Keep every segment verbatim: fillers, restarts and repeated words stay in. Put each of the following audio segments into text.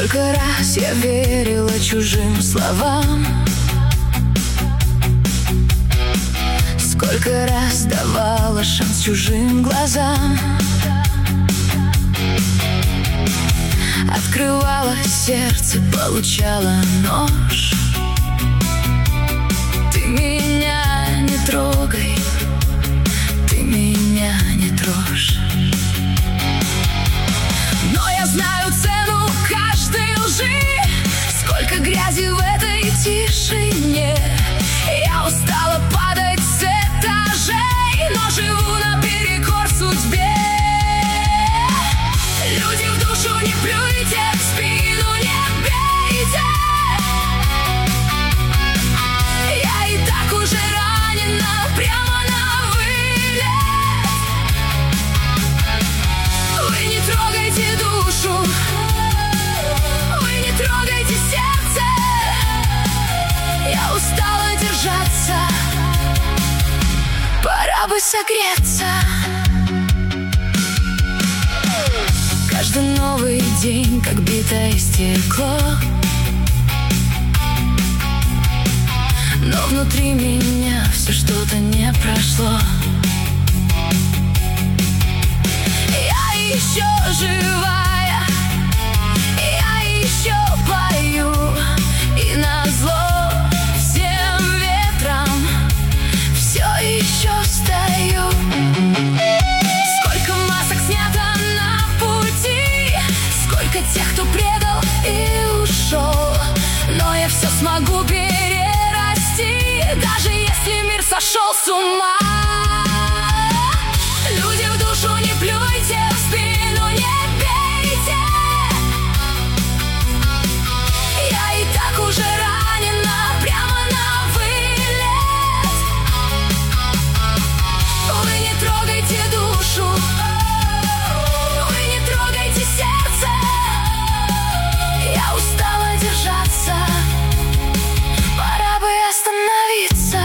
Сколько раз я верила чужим словам, сколько раз давала шанс чужим глазам, открывала сердце, получала нож. Ты меня не трогай, ты меня не трожь. Но я знаю цену каждой лжи, сколько грязи в этой тишине. Я устала падать с этажей, но живу наперекор судьбе. Люди в душу не плюйте, в спину не бейте. Я и так уже ранена прямо на вылет. Вы не трогайте душу, вы не трогайте сердце. Я устала держаться, пора бы согреться. Каждый новый день, как битое стекло, но внутри меня все что-то не прошло. Я еще живая, я еще пою, и назло всем ветрам все еще стою. Сколько масок снято на пути, сколько тех, кто предал и ушел, но я все смогу перерасти, даже если мир сошел с ума. Люди в душу не плюйте, в спину не бейте. Я и так уже ранена прямо на вылет. Вы не трогайте душу, вы не трогайте сердце. Я устала держаться, пора бы остановиться.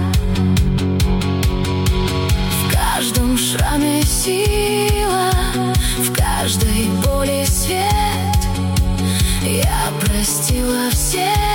В каждом шраме сила, в каждой боли свет. Я простила всех.